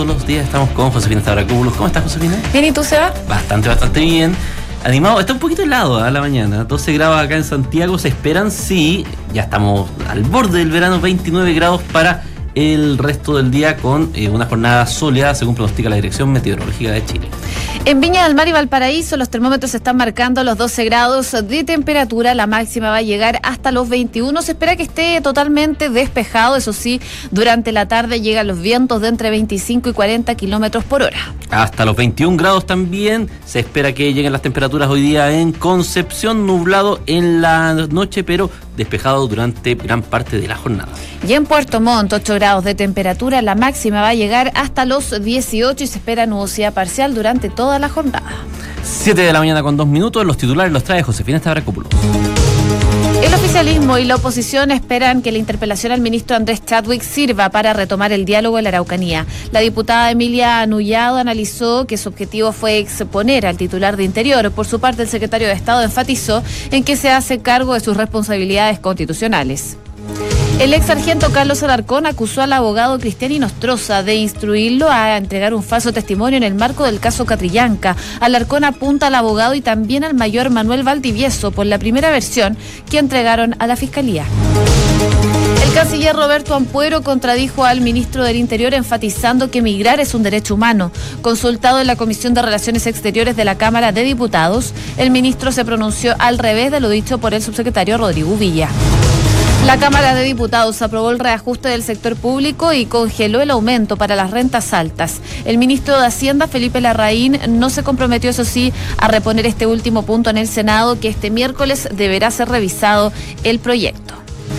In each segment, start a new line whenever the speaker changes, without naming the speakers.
Todos los días estamos con Josefina Stavrakopoulos. ¿Cómo estás, Josefina?
Bien, ¿y tú, Seba?
Bastante bien. Animado, está un poquito helado a la mañana. 12 grados acá en Santiago se esperan, sí. Ya estamos al borde del verano, 29 grados para el resto del día con una jornada soleada, según pronostica la Dirección Meteorológica de Chile.
En Viña del Mar y Valparaíso los termómetros están marcando los 12 grados de temperatura, la máxima va a llegar hasta los 21, se espera que esté totalmente despejado, eso sí, durante la tarde llegan los vientos de entre 25 y 40 kilómetros por hora.
Hasta los 21 grados también, se espera que lleguen las temperaturas hoy día en Concepción, nublado en la noche, pero despejado durante gran parte de la jornada.
Y en Puerto Montt, 8 grados de temperatura, la máxima va a llegar hasta los 18 y se espera nubosidad parcial durante toda la jornada.
7 de la mañana con 2 minutos, los titulares los trae Josefina Stavrakopoulos.
El oficialismo y la oposición esperan que la interpelación al ministro Andrés Chadwick sirva para retomar el diálogo en la Araucanía. La diputada Emilia Anullado analizó que su objetivo fue exponer al titular de Interior. Por su parte, el secretario de Estado enfatizó en que se hace cargo de sus responsabilidades constitucionales. El ex sargento Carlos Alarcón acusó al abogado Cristian Inostroza de instruirlo a entregar un falso testimonio en el marco del caso Catrillanca. Alarcón apunta al abogado y también al mayor Manuel Valdivieso por la primera versión que entregaron a la Fiscalía. El canciller Roberto Ampuero contradijo al ministro del Interior enfatizando que migrar es un derecho humano. Consultado en la Comisión de Relaciones Exteriores de la Cámara de Diputados, el ministro se pronunció al revés de lo dicho por el subsecretario Rodrigo Villa. La Cámara de Diputados aprobó el reajuste del sector público y congeló el aumento para las rentas altas. El ministro de Hacienda, Felipe Larraín, no se comprometió, eso sí, a reponer este último punto en el Senado, que este miércoles deberá ser revisado el proyecto.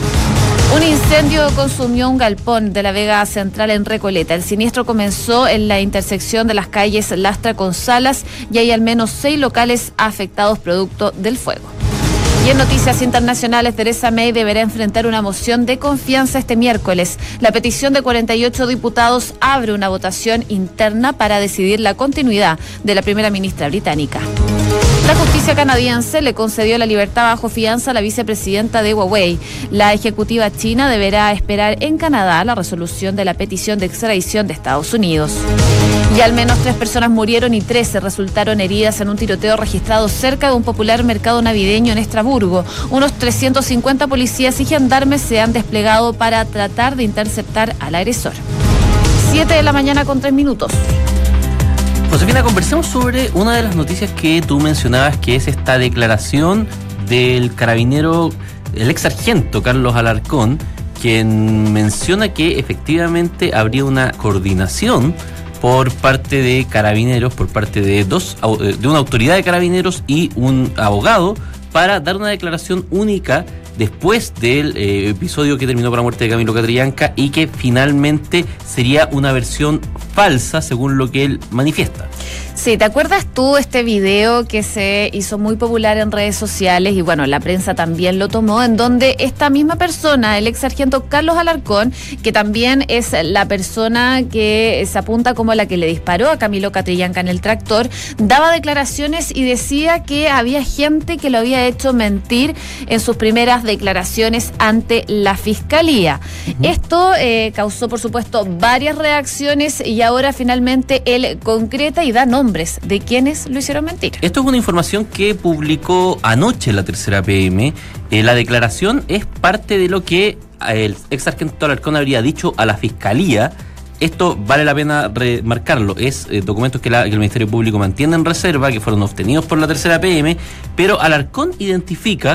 Un incendio consumió un galpón de la Vega Central en Recoleta. El siniestro comenzó en la intersección de las calles Lastra con Salas y hay al menos 6 locales afectados producto del fuego. Y en noticias internacionales, Theresa May deberá enfrentar una moción de confianza este miércoles. La petición de 48 diputados abre una votación interna para decidir la continuidad de la primera ministra británica. La justicia canadiense le concedió la libertad bajo fianza a la vicepresidenta de Huawei. La ejecutiva china deberá esperar en Canadá la resolución de la petición de extradición de Estados Unidos. Y al menos 3 personas murieron y 13 resultaron heridas en un tiroteo registrado cerca de un popular mercado navideño en Estrasburgo. Unos 350 policías y gendarmes se han desplegado para tratar de interceptar al agresor. 7 de la mañana con 3 minutos.
Josefina, conversemos sobre una de las noticias que tú mencionabas, que es esta declaración del carabinero, el ex sargento Carlos Alarcón, quien menciona que efectivamente habría una coordinación por parte de carabineros, por parte de una autoridad de carabineros y un abogado, para dar una declaración única después del episodio que terminó con la muerte de Camilo Catrillanca y que finalmente sería una versión falsa según lo que él manifiesta.
Sí, ¿te acuerdas tú este video que se hizo muy popular en redes sociales y bueno, la prensa también lo tomó, en donde esta misma persona, el ex sargento Carlos Alarcón, que también es la persona que se apunta como la que le disparó a Camilo Catrillanca en el tractor, daba declaraciones y decía que había gente que lo había hecho mentir en sus primeras declaraciones ante la Fiscalía. Esto causó, por supuesto, varias reacciones y ahora finalmente él concreta y da nombres de quienes lo hicieron mentir.
Esto es una información que publicó anoche la Tercera PM. La declaración es parte de lo que el ex sargento Alarcón habría dicho a la Fiscalía. Esto vale la pena remarcarlo, es documentos que el Ministerio Público mantiene en reserva, que fueron obtenidos por la Tercera PM, pero Alarcón identifica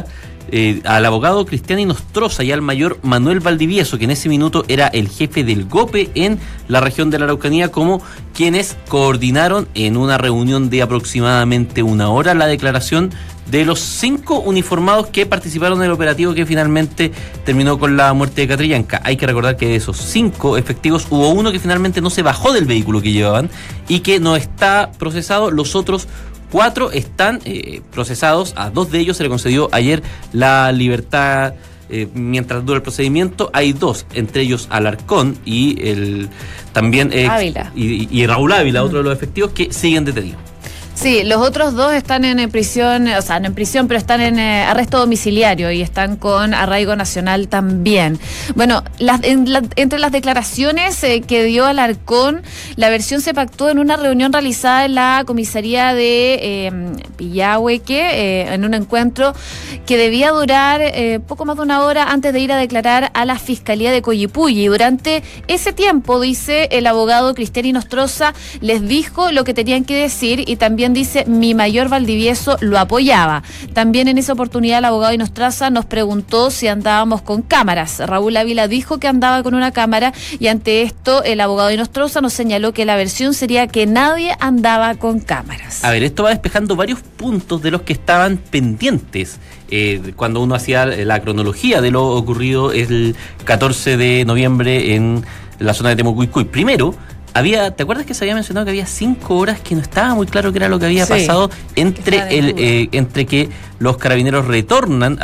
al abogado Cristian Inostroza y al mayor Manuel Valdivieso, que en ese minuto era el jefe del GOPE en la región de la Araucanía, como quienes coordinaron en una reunión de aproximadamente 1 hora la declaración de los 5 uniformados que participaron en el operativo que finalmente terminó con la muerte de Catrillanca. Hay que recordar que de esos 5 efectivos hubo uno que finalmente no se bajó del vehículo que llevaban y que no está procesado. Los otros 4 están procesados. A 2 de ellos se le concedió ayer la libertad mientras dura el procedimiento. Hay 2, entre ellos Alarcón y también
Ávila.
y Raúl Ávila, otro de los efectivos que siguen detenidos.
Sí, los otros dos están en prisión, o sea, no en prisión, pero están en arresto domiciliario y están con arraigo nacional también. Bueno, entre las declaraciones que dio Alarcón, la versión se pactó en una reunión realizada en la comisaría de Pillahueque, en un encuentro que debía durar poco más de una hora antes de ir a declarar a la Fiscalía de Coyipulli. Y durante ese tiempo, dice el abogado Cristian Inostroza, les dijo lo que tenían que decir y también dice, mi mayor Valdivieso lo apoyaba. También en esa oportunidad el abogado Inostroza nos preguntó si andábamos con cámaras. Raúl Ávila dijo que andaba con una cámara y ante esto el abogado Inostroza nos señaló que la versión sería que nadie andaba con cámaras.
A ver, esto va despejando varios puntos de los que estaban pendientes cuando uno hacía la cronología de lo ocurrido el 14 de noviembre en la zona de Temucuicui. Primero, ¿te acuerdas que se había mencionado que había 5 horas que no estaba muy claro qué era lo que había pasado entre que los carabineros retornan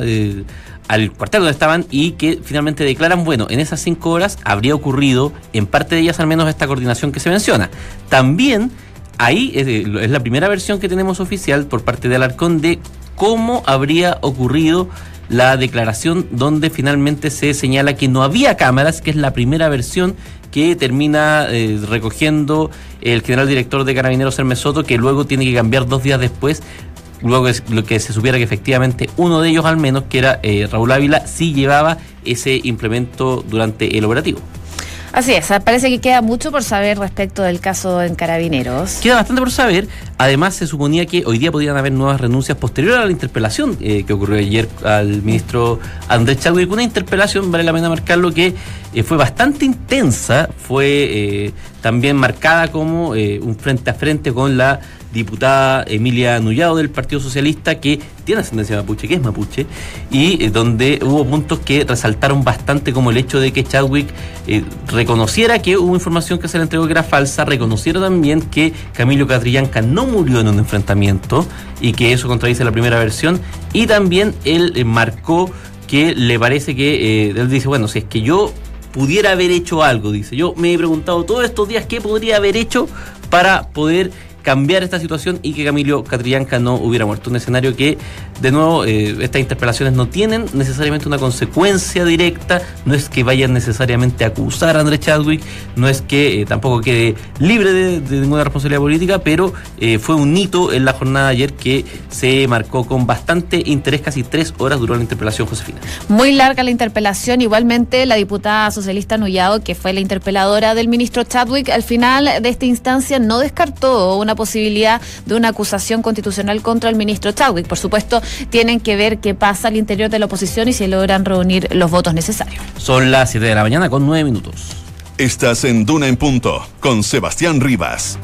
al cuartel donde estaban y que finalmente declaran, bueno, en esas 5 horas habría ocurrido, en parte de ellas al menos, esta coordinación que se menciona. También ahí es la primera versión que tenemos oficial por parte de Alarcón de cómo habría ocurrido la declaración donde finalmente se señala que no había cámaras, que es la primera versión que termina recogiendo el general director de Carabineros Hermes Soto, que luego tiene que cambiar 2 días después, luego es lo que se supiera que efectivamente uno de ellos al menos, que era Raúl Ávila, sí llevaba ese implemento durante el operativo.
Así es, parece que queda mucho por saber respecto del caso en Carabineros.
Queda bastante por saber. Además, se suponía que hoy día podrían haber nuevas renuncias posteriores a la interpelación que ocurrió ayer al ministro Andrés Chadwick. Una interpelación, vale la pena marcarlo, que fue bastante intensa, fue también marcada como un frente a frente con la diputada Emilia Nullado del Partido Socialista, que tiene ascendencia mapuche, que es mapuche, y donde hubo puntos que resaltaron bastante, como el hecho de que Chadwick reconociera que hubo información que se le entregó que era falsa, reconociera también que Camilo Catrillanca no murió en un enfrentamiento y que eso contradice la primera versión, y también él marcó que le parece que, él dice, bueno, si es que yo pudiera haber hecho algo, dice, yo me he preguntado todos estos días qué podría haber hecho para poder cambiar esta situación y que Camilo Catrillanca no hubiera muerto. Un escenario que, de nuevo, estas interpelaciones no tienen necesariamente una consecuencia directa, no es que vayan necesariamente a acusar a Andrés Chadwick, no es que tampoco quede libre de ninguna responsabilidad política, pero fue un hito en la jornada de ayer que se marcó con bastante interés. Casi 3 horas duró la interpelación, Josefina.
Muy larga la interpelación. Igualmente, la diputada socialista Nullado, que fue la interpeladora del ministro Chadwick, al final de esta instancia no descartó una posibilidad de una acusación constitucional contra el ministro Chadwick. Por supuesto, tienen que ver qué pasa al interior de la oposición y si logran reunir los votos necesarios.
Son las 7 de la mañana con 9 minutos.
Estás en Duna en Punto con Sebastián Rivas.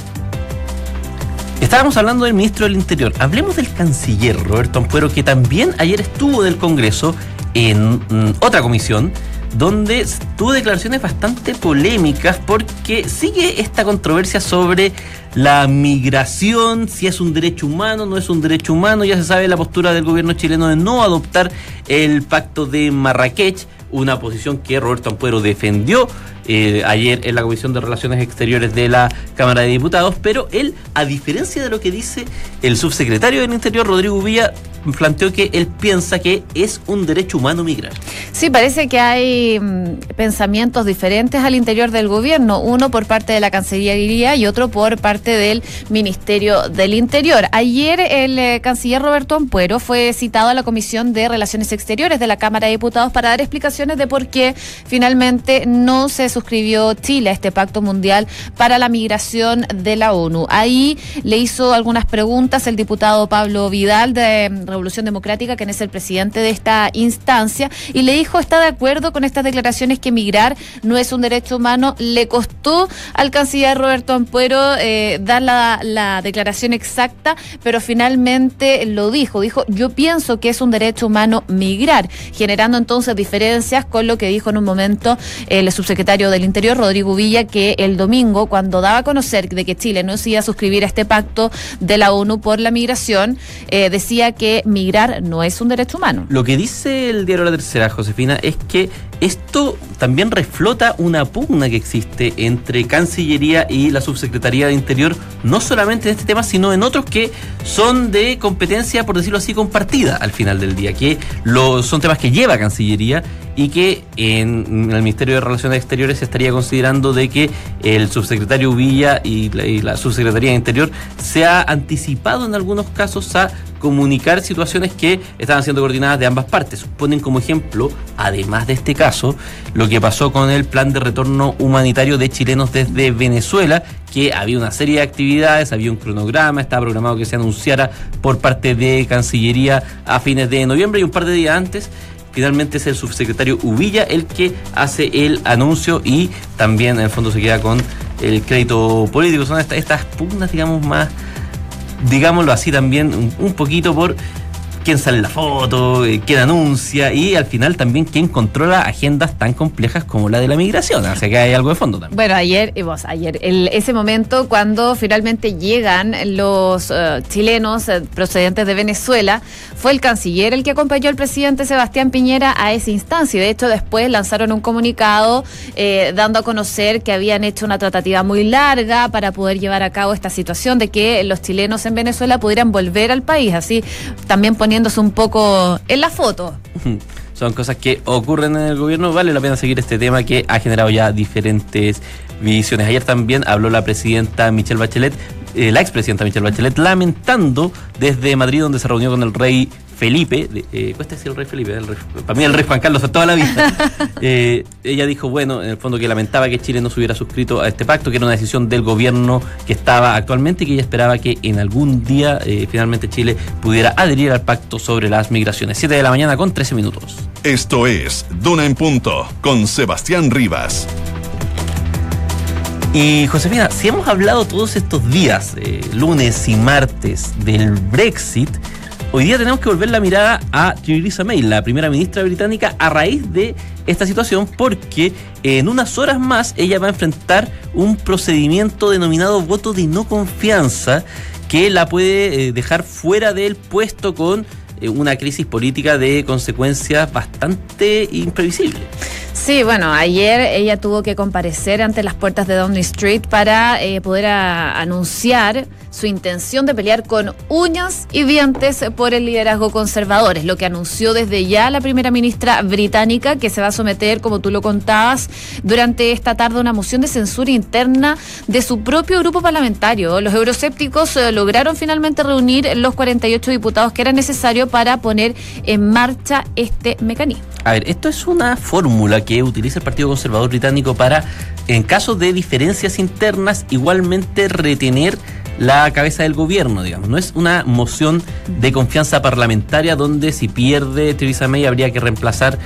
Estábamos hablando del ministro del Interior. Hablemos del canciller Roberto Ampuero, que también ayer estuvo del Congreso en otra comisión, donde tuvo declaraciones bastante polémicas porque sigue esta controversia sobre la migración, si es un derecho humano, no es un derecho humano. Ya se sabe la postura del gobierno chileno de no adoptar el pacto de Marrakech, una posición que Roberto Ampuero defendió ayer en la Comisión de Relaciones Exteriores de la Cámara de Diputados, pero él, a diferencia de lo que dice el subsecretario del Interior, Rodrigo Villa, planteó que él piensa que es un derecho humano migrar.
Sí, parece que hay pensamientos diferentes al interior del gobierno, uno por parte de la Cancillería y otro por parte del Ministerio del Interior. Ayer el canciller Roberto Ampuero fue citado a la Comisión de Relaciones Exteriores de la Cámara de Diputados para dar explicaciones de por qué finalmente no se suscribió Chile a este pacto mundial para la migración de la ONU. Ahí le hizo algunas preguntas el diputado Pablo Vidal de Revolución Democrática, quien es el presidente de esta instancia, y le dijo está de acuerdo con estas declaraciones que migrar no es un derecho humano. Le costó al canciller Roberto Ampuero dar la declaración exacta, pero finalmente lo dijo yo pienso que es un derecho humano migrar, generando entonces diferencias con lo que dijo en un momento el subsecretario Ministerio del Interior, Rodrigo Villa, que el domingo, cuando daba a conocer de que Chile no se iba a suscribir a este pacto de la ONU por la migración, decía que migrar no es un derecho humano.
Lo que dice el diario La Tercera, Josefina, es que esto también reflota una pugna que existe entre Cancillería y la Subsecretaría de Interior, no solamente en este tema, sino en otros que son de competencia, por decirlo así, compartida al final del día, que son temas que lleva Cancillería y que en el Ministerio de Relaciones Exteriores se estaría considerando de que el subsecretario Villa y la Subsecretaría de Interior se ha anticipado en algunos casos a comunicar situaciones que estaban siendo coordinadas de ambas partes. Ponen como ejemplo, además de este caso, lo que pasó con el plan de retorno humanitario de chilenos desde Venezuela, que había una serie de actividades, había un cronograma, estaba programado que se anunciara por parte de Cancillería a fines de noviembre, y un par de días antes finalmente es el subsecretario Uvilla el que hace el anuncio, y también en el fondo se queda con el crédito político. Son estas pugnas, digamos, más, digámoslo así, también un poquito por quién sale en la foto, quién anuncia, y al final también quién controla agendas tan complejas como la de la migración. O sea que hay algo de fondo también.
Bueno, ayer ese momento cuando finalmente llegan los chilenos procedentes de Venezuela, fue el canciller el que acompañó al presidente Sebastián Piñera a esa instancia. De hecho, después lanzaron un comunicado dando a conocer que habían hecho una tratativa muy larga para poder llevar a cabo esta situación de que los chilenos en Venezuela pudieran volver al país, así también poniéndose un poco en la foto.
Son cosas que ocurren en el gobierno. Vale la pena seguir este tema que ha generado ya diferentes visiones. Ayer también habló la presidenta Michelle Bachelet, la expresidenta Michelle Bachelet, lamentando desde Madrid, donde se reunió con el rey Felipe, cuesta decir el rey Felipe, para mí el rey Juan Carlos a toda la vida. Ella dijo, bueno, en el fondo que lamentaba que Chile no se hubiera suscrito a este pacto, que era una decisión del gobierno que estaba actualmente, y que ella esperaba que en algún día finalmente Chile pudiera adherir al pacto sobre las migraciones. 7 de la mañana con 13 minutos.
Esto es Duna en Punto con Sebastián Rivas.
Y Josefina, si hemos hablado todos estos días, lunes y martes, del Brexit, hoy día tenemos que volver la mirada a Theresa May, la primera ministra británica, a raíz de esta situación, porque en unas horas más ella va a enfrentar un procedimiento denominado voto de no confianza, que la puede dejar fuera del puesto con una crisis política de consecuencias bastante imprevisibles.
Sí, bueno, ayer ella tuvo que comparecer ante las puertas de Downing Street para poder anunciar su intención de pelear con uñas y dientes por el liderazgo conservador. Es lo que anunció desde ya la primera ministra británica, que se va a someter, como tú lo contabas, durante esta tarde a una moción de censura interna de su propio grupo parlamentario. Los euroscépticos lograron finalmente reunir los 48 diputados que era necesario para poner en marcha este mecanismo.
A ver, esto es una fórmula que utiliza el Partido Conservador británico para, en caso de diferencias internas, igualmente retener la cabeza del gobierno, digamos. No es una moción de confianza parlamentaria donde si pierde Theresa May habría que reemplazarla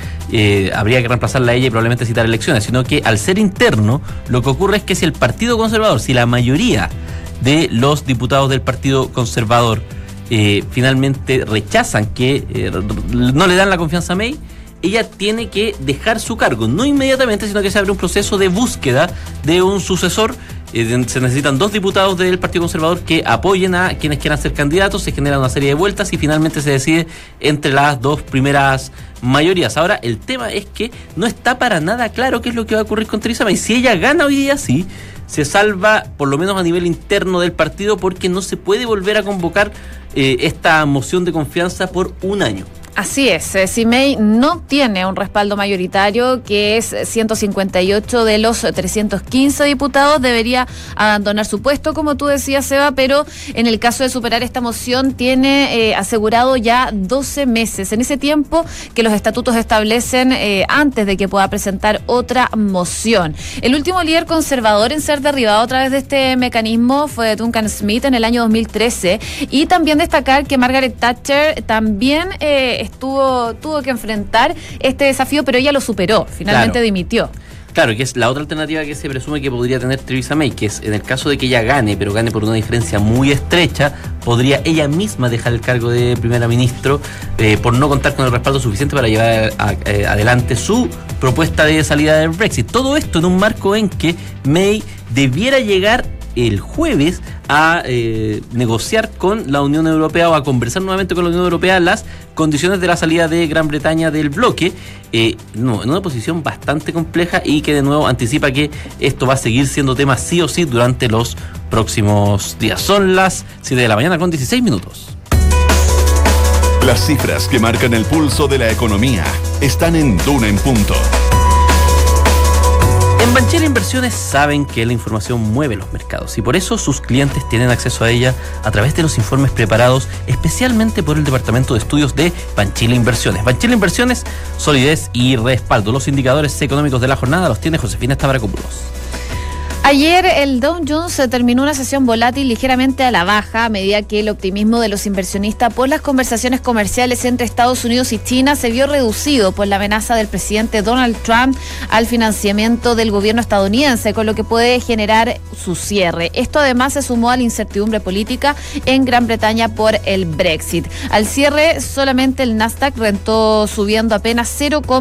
a ella y probablemente citar elecciones, sino que al ser interno, lo que ocurre es que si el Partido Conservador, si la mayoría de los diputados del Partido Conservador finalmente rechazan que no le dan la confianza a May, ella tiene que dejar su cargo, no inmediatamente, sino que se abre un proceso de búsqueda de un sucesor. Se necesitan 2 diputados del Partido Conservador que apoyen a quienes quieran ser candidatos, se genera una serie de vueltas y finalmente se decide entre las 2 primeras mayorías. Ahora, el tema es que no está para nada claro qué es lo que va a ocurrir con Theresa May. Si ella gana hoy día, sí, se salva por lo menos a nivel interno del partido, porque no se puede volver a convocar esta moción de confianza por un año.
Así es, si May no tiene un respaldo mayoritario, que es 158 de los 315 diputados, debería abandonar su puesto, como tú decías, Seba, pero en el caso de superar esta moción tiene asegurado ya 12 meses. En ese tiempo que los estatutos establecen antes de que pueda presentar otra moción. El último líder conservador en ser derribado a través de este mecanismo fue Duncan Smith en el año 2013, y también destacar que Margaret Thatcher también tuvo que enfrentar este desafío, pero ella lo superó, finalmente dimitió.
Claro, que es la otra alternativa que se presume que podría tener Theresa May, que es en el caso de que ella gane, pero gane por una diferencia muy estrecha, podría ella misma dejar el cargo de primera ministro por no contar con el respaldo suficiente para llevar adelante su propuesta de salida del Brexit. Todo esto en un marco en que May debiera llegar el jueves a negociar con la Unión Europea o a conversar nuevamente con la Unión Europea las condiciones de la salida de Gran Bretaña del bloque, en una posición bastante compleja y que de nuevo anticipa que esto va a seguir siendo tema sí o sí durante los próximos días. Son las 7 de la mañana con 16 minutos.
Las cifras que marcan el pulso de la economía están en Duna en Punto.
En Banchile Inversiones saben que la información mueve los mercados y por eso sus clientes tienen acceso a ella a través de los informes preparados especialmente por el Departamento de Estudios de Banchile Inversiones. Banchile Inversiones, solidez y respaldo. Los indicadores económicos de la jornada los tiene Josefina Stavrakopoulos.
Ayer el Dow Jones terminó una sesión volátil ligeramente a la baja a medida que el optimismo de los inversionistas por las conversaciones comerciales entre Estados Unidos y China se vio reducido por la amenaza del presidente Donald Trump al financiamiento del gobierno estadounidense, con lo que puede generar su cierre. Esto además se sumó a la incertidumbre política en Gran Bretaña por el Brexit. Al cierre, solamente el Nasdaq rentó subiendo apenas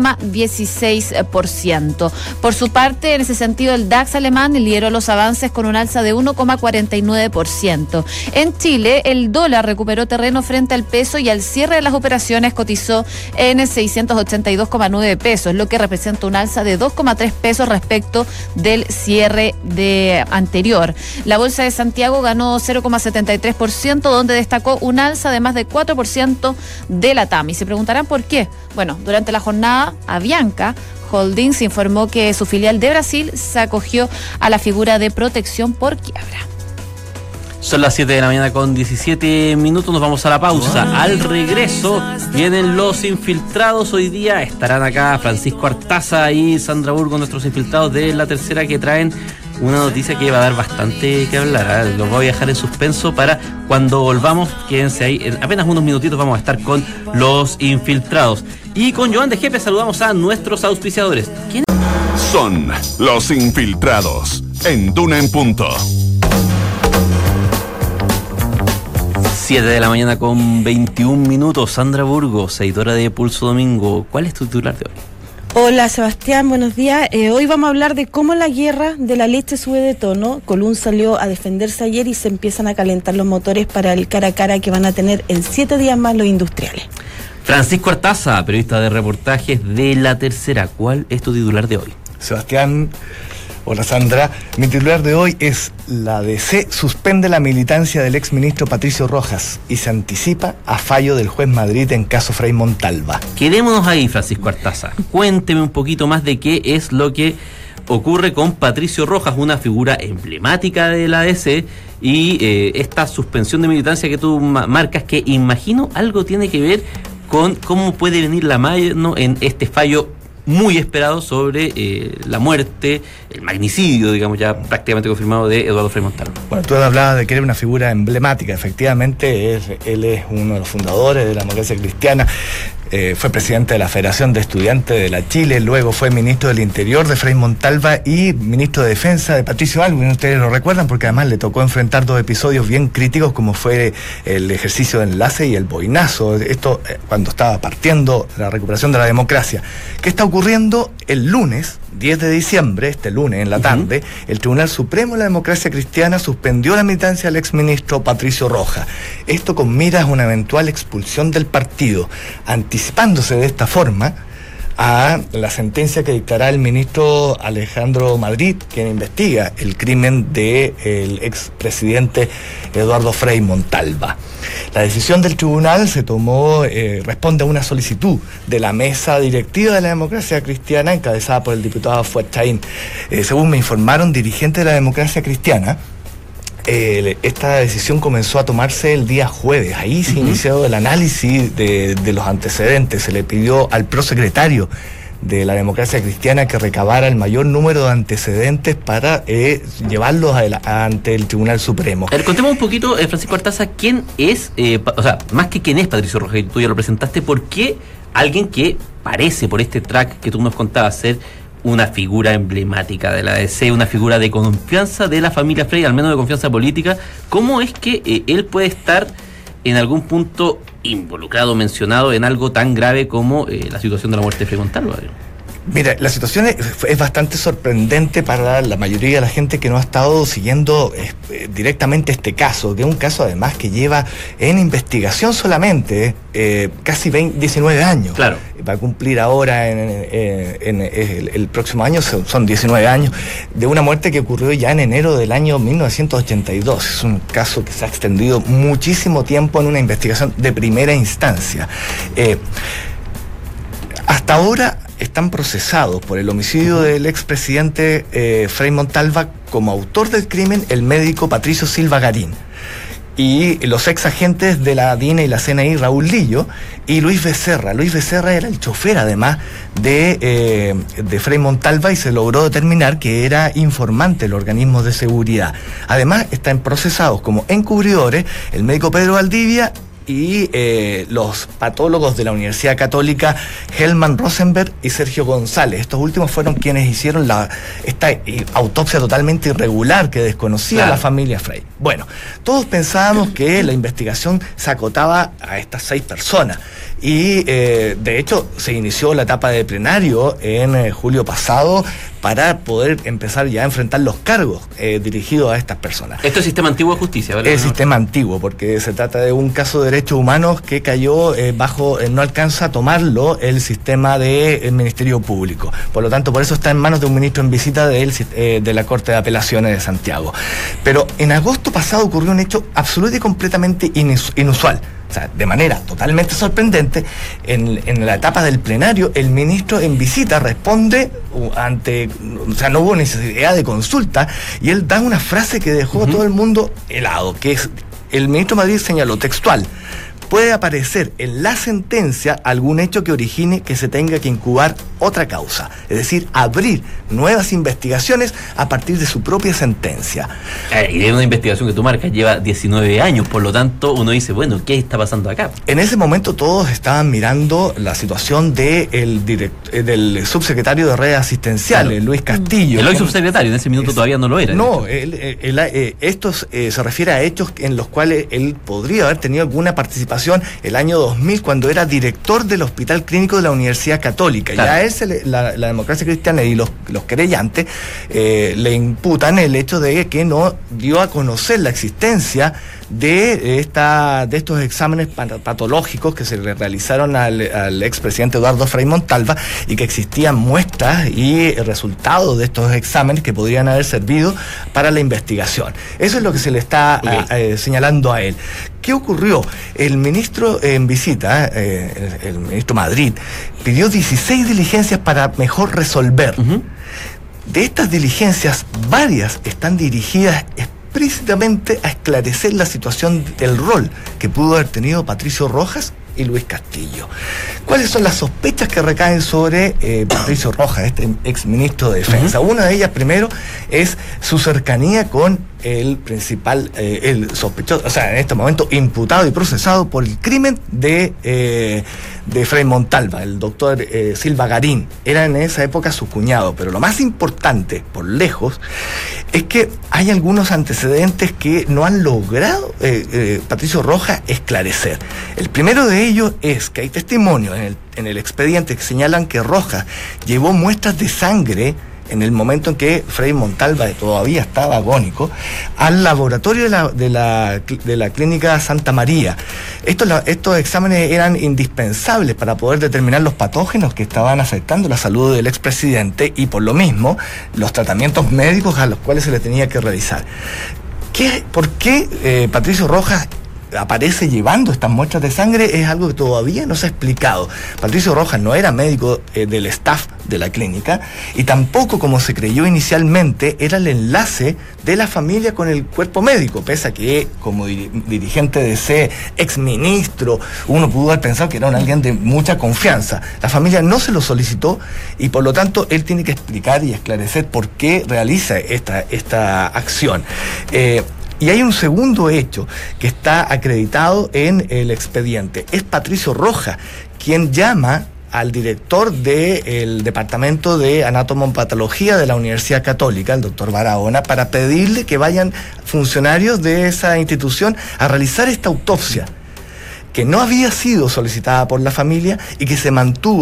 0,16%. Por su parte, en ese sentido, el DAX alemán lideró los avances con un alza de 1,49%. En Chile, el dólar recuperó terreno frente al peso y al cierre de las operaciones cotizó en 682,9 pesos, lo que representa un alza de 2,3 pesos respecto del cierre anterior. La bolsa de Santiago ganó 0,73%, donde destacó un alza de más de 4% de la TAM. Y se preguntarán por qué. Bueno, durante la jornada, Avianca Holdings informó que su filial de Brasil se acogió a la figura de protección por quiebra.
Son las 7 de la mañana con 17 minutos, nos vamos a la pausa. Al regreso vienen los infiltrados. Hoy día estarán acá Francisco Artaza y Sandra Burgo, nuestros infiltrados de La Tercera, que traen una noticia que va a dar bastante que hablar. Los voy a dejar en suspenso para cuando volvamos. Quédense ahí, en apenas unos minutitos vamos a estar con los infiltrados. Y con Joan de Jepe saludamos a nuestros auspiciadores. ¿Quién?
Son los infiltrados en Duna en Punto.
7 de la mañana con 21 minutos. Sandra Burgos, editora de Pulso Domingo. ¿Cuál es tu titular de hoy?
Hola Sebastián, buenos días. Hoy vamos a hablar de cómo la guerra de la leche sube de tono. Colún salió a defenderse ayer y se empiezan a calentar los motores para el cara a cara que van a tener en 7 días más los industriales.
Francisco Artaza, periodista de reportajes de La Tercera. ¿Cuál es tu titular de hoy?
Sebastián, hola Sandra. Mi titular de hoy es: la DC suspende la militancia del exministro Patricio Rojas y se anticipa a fallo del juez Madrid en caso Frei Montalva.
Quedémonos ahí, Francisco Artaza. Cuénteme un poquito más de qué es lo que ocurre con Patricio Rojas, una figura emblemática de la DC, y esta suspensión de militancia que tú marcas, que imagino algo tiene que ver con cómo puede venir la mano en este fallo muy esperado sobre la muerte, el magnicidio, digamos, ya prácticamente confirmado, de Eduardo Frei Montalva.
Bueno, tú hablabas de que era una figura emblemática. Efectivamente, él es uno de los fundadores de la democracia cristiana. Fue presidente de la Federación de Estudiantes de la Chile, luego fue ministro del Interior de Frei Montalva y ministro de Defensa de Patricio Aylwin. Ustedes lo recuerdan porque además le tocó enfrentar dos episodios bien críticos, como fue el ejercicio de enlace y el boinazo. Esto cuando estaba partiendo la recuperación de la democracia. ¿Qué está ocurriendo? El lunes 10 de diciembre, este lunes en la tarde, el Tribunal Supremo de la Democracia Cristiana suspendió la militancia del exministro Patricio Rojas. Esto con miras a una eventual expulsión del partido, anticipándose de esta forma a la sentencia que dictará el ministro Alejandro Madrid, quien investiga el crimen del expresidente Eduardo Frei Montalva. La decisión del tribunal se tomó, responde a una solicitud de la mesa directiva de la democracia cristiana, encabezada por el diputado Fuerchaín. Según me informaron dirigentes de la democracia cristiana, esta decisión comenzó a tomarse el día jueves. Ahí se inició el análisis de los antecedentes. Se le pidió al prosecretario de la democracia cristiana que recabara el mayor número de antecedentes para llevarlos ante el Tribunal Supremo.
Contemos un poquito, Francisco Artaza, quién es, o sea, más que quién es Patricio Rojas, tú ya lo presentaste, ¿por qué alguien que parece, por este track que tú nos contabas, ser una figura emblemática de la DC, una figura de confianza de la familia Frei, al menos de confianza política, cómo es que él puede estar en algún punto involucrado, mencionado en algo tan grave como la situación de la muerte de Frei Montalva?
Mira, la situación es bastante sorprendente para la mayoría de la gente que no ha estado siguiendo directamente este caso, que es un caso además que lleva en investigación solamente casi 19 años.
Claro.
Va a cumplir ahora en el próximo año, son 19 años, de una muerte que ocurrió ya en enero del año 1982. Es un caso que se ha extendido muchísimo tiempo en una investigación de primera instancia. Hasta ahora están procesados por el homicidio del expresidente Frei Montalva como autor del crimen el médico Patricio Silva Garín, y los ex agentes de la DINA y la CNI, Raúl Lillo y Luis Becerra. Luis Becerra era el chofer además de Frei Montalva, y se logró determinar que era informante del organismo de seguridad. Además están procesados como encubridores el médico Pedro Valdivia y los patólogos de la Universidad Católica Helman Rosenberg y Sergio González. Estos últimos fueron quienes hicieron esta autopsia totalmente irregular que desconocía la familia Frei. Bueno, todos pensábamos que la investigación se acotaba a estas 6 personas, y de hecho se inició la etapa de plenario en julio pasado para poder empezar ya a enfrentar los cargos dirigidos a estas personas.
Esto es sistema antiguo de justicia, ¿verdad?
Es sistema antiguo, porque se trata de un caso de derechos humanos que cayó no alcanza a tomarlo el sistema del Ministerio Público. Por lo tanto, por eso está en manos de un ministro en visita de la Corte de Apelaciones de Santiago. Pero en agosto pasado ocurrió un hecho absolutamente y completamente inusual. O sea, de manera totalmente sorprendente, en la etapa del plenario, el ministro en visita responde no hubo necesidad de consulta, y él da una frase que dejó a todo el mundo helado, que es, el ministro Madrid señaló textual: puede aparecer en la sentencia algún hecho que origine que se tenga que incubar otra causa, es decir, abrir nuevas investigaciones a partir de su propia sentencia.
Y de una investigación que tú marcas lleva 19 años, por lo tanto uno dice, bueno, ¿qué está pasando acá?
En ese momento todos estaban mirando la situación del subsecretario de redes asistenciales, claro, Luis Castillo.
El hoy subsecretario, en ese minuto todavía no lo era.
No, esto se refiere a hechos en los cuales él podría haber tenido alguna participación el año 2000, cuando era director del Hospital Clínico de la Universidad Católica. Claro. Ya a él la Democracia Cristiana y los querellantes le imputan el hecho de que no dio a conocer la existencia de estos exámenes patológicos que se le realizaron al expresidente Eduardo Frei Montalva, y que existían muestras y resultados de estos exámenes que podrían haber servido para la investigación. Eso es lo que se le está señalando a él. ¿Qué ocurrió? El ministro en visita, el ministro Madrid, pidió 16 diligencias para mejor resolver. De estas diligencias, varias están dirigidas explícitamente a esclarecer la situación del rol que pudo haber tenido Patricio Rojas y Luis Castillo. ¿Cuáles son las sospechas que recaen sobre Patricio Rojas, este exministro de Defensa? Una de ellas, primero, es su cercanía con el principal, el sospechoso, o sea, en este momento imputado y procesado por el crimen de Frei Montalva, el doctor Silva Garín. Era en esa época su cuñado, pero lo más importante, por lejos, es que hay algunos antecedentes que no han logrado Patricio Rojas esclarecer. El primero de ellos es que hay testimonios en el expediente que señalan que Rojas llevó muestras de sangre en el momento en que Frei Montalva todavía estaba agónico, al laboratorio de la clínica Santa María. Estos exámenes eran indispensables para poder determinar los patógenos que estaban afectando la salud del expresidente, y por lo mismo los tratamientos médicos a los cuales se le tenía que realizar. ¿Por qué Patricio Rojas aparece llevando estas muestras de sangre? Es algo que todavía no se ha explicado. Patricio Rojas no era médico del staff de la clínica, y tampoco, como se creyó inicialmente, era el enlace de la familia con el cuerpo médico, pese a que como dirigente de ese exministro uno pudo haber pensado que era alguien de mucha confianza. La familia no se lo solicitó, y por lo tanto él tiene que explicar y esclarecer por qué realiza esta acción. Y hay un segundo hecho que está acreditado en el expediente. Es Patricio Rojas quien llama al director del Departamento de Anatomopatología de la Universidad Católica, el doctor Barahona, para pedirle que vayan funcionarios de esa institución a realizar esta autopsia, que no había sido solicitada por la familia y que se mantuvo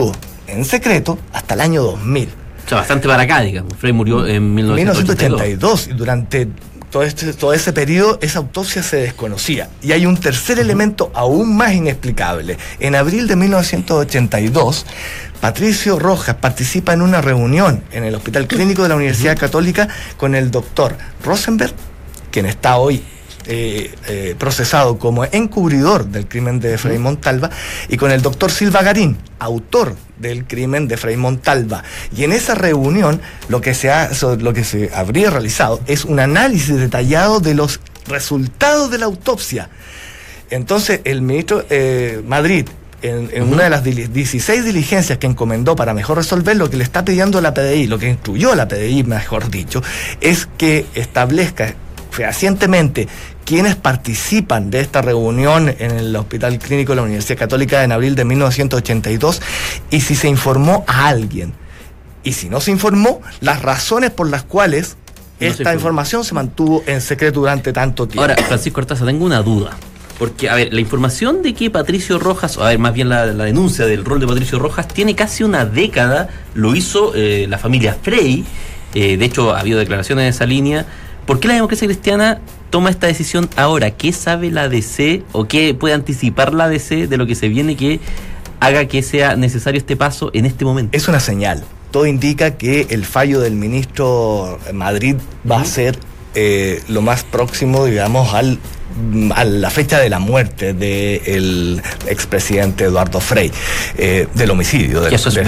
en secreto hasta el año 2000.
O sea, bastante para acá, digamos. Frey murió en 1982.
Y durante todo ese periodo, esa autopsia se desconocía. Y hay un tercer elemento aún más inexplicable. En abril de 1982, Patricio Rojas participa en una reunión en el Hospital Clínico de la Universidad Católica con el doctor Rosenberg, quien está hoy procesado como encubridor del crimen de Frei Montalva, y con el doctor Silva Garín, autor del crimen de Frei Montalva. Y en esa reunión lo que se habría realizado es un análisis detallado de los resultados de la autopsia. Entonces el ministro Madrid, en una de las 16 diligencias que encomendó para mejor resolver, lo que le está pidiendo a la PDI, lo que instruyó a la PDI, mejor dicho, es que establezca fehacientemente quienes participan de esta reunión en el Hospital Clínico de la Universidad Católica en abril de 1982, y si se informó a alguien, y si no se informó, las razones por las cuales esta información se mantuvo en secreto durante tanto tiempo.
Ahora, Francisco Artaza, tengo una duda. Porque, a ver, la información de que Patricio Rojas, más bien la denuncia del rol de Patricio Rojas, tiene casi una década, lo hizo la familia Frey, de hecho ha habido declaraciones en esa línea. ¿Por qué la democracia cristiana toma esta decisión ahora? ¿Qué sabe la DC o qué puede anticipar la DC de lo que se viene que haga que sea necesario este paso en este momento?
Es una señal. Todo indica que el fallo del ministro Madrid va a ser lo más próximo, digamos, a la fecha de la muerte del expresidente Eduardo Frei, del homicidio.
Que eso es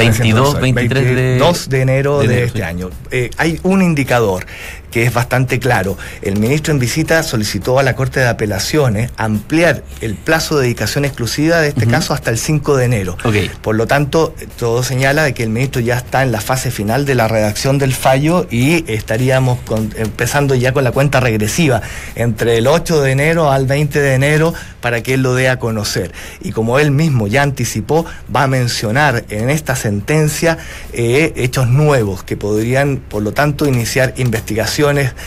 22
de enero de este año. Hay un indicador que es bastante claro. El ministro en visita solicitó a la Corte de Apelaciones ampliar el plazo de dedicación exclusiva de este caso hasta el 5 de enero.
Okay.
Por lo tanto, todo señala de que el ministro ya está en la fase final de la redacción del fallo y estaríamos empezando ya con la cuenta regresiva entre el 8 de enero al 20 de enero para que él lo dé a conocer. Y como él mismo ya anticipó, va a mencionar en esta sentencia hechos nuevos que podrían, por lo tanto, iniciar investigaciones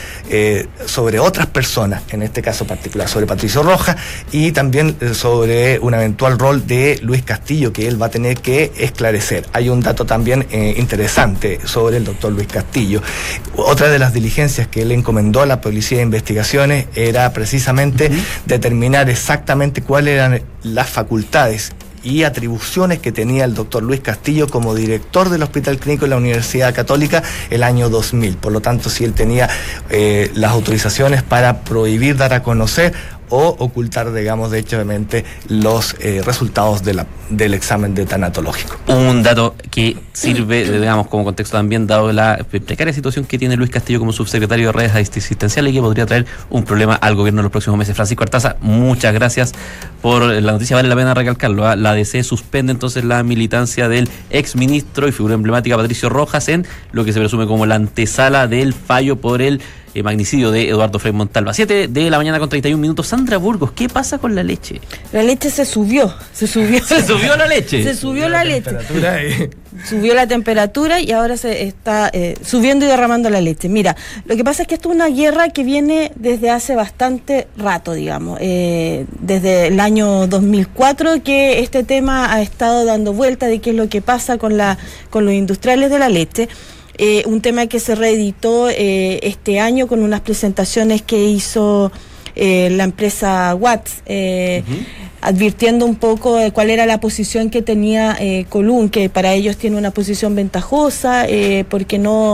sobre otras personas, en este caso particular sobre Patricio Rojas, y también sobre un eventual rol de Luis Castillo que él va a tener que esclarecer. Hay un dato también interesante sobre el doctor Luis Castillo. Otra de las diligencias que él encomendó a la Policía de Investigaciones era precisamente determinar exactamente cuáles eran las facultades y atribuciones que tenía el doctor Luis Castillo como director del Hospital Clínico de la Universidad Católica el año 2000. Por lo tanto, si él tenía las autorizaciones para prohibir dar a conocer o ocultar, digamos, derechamente los resultados del examen de tanatológico.
Un dato que sirve, digamos, como contexto también, dado la precaria situación que tiene Luis Castillo como subsecretario de redes asistenciales y que podría traer un problema al gobierno en los próximos meses. Francisco Artaza, muchas gracias por la noticia, vale la pena recalcarlo. La DC suspende entonces la militancia del exministro y figura emblemática Patricio Rojas en lo que se presume como la antesala del fallo por el magnicidio de Eduardo Frei Montalva. 7 de la mañana con 31 minutos. Sandra Burgos, ¿qué pasa con la leche?
La leche se subió.
¿Se subió la leche?
Se subió la leche. Subió la temperatura y ahora se está subiendo y derramando la leche. Mira, lo que pasa es que esto es una guerra que viene desde hace bastante rato, digamos. Desde el año 2004 que este tema ha estado dando vuelta de qué es lo que pasa con los industriales de la leche. Un tema que se reeditó este año con unas presentaciones que hizo la empresa Watts, advirtiendo un poco de cuál era la posición que tenía Colún, que para ellos tiene una posición ventajosa porque no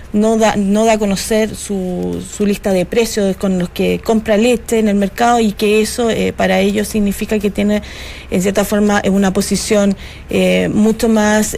da a conocer su lista de precios con los que compra leche en el mercado, y que eso para ellos significa que tiene en cierta forma una posición mucho más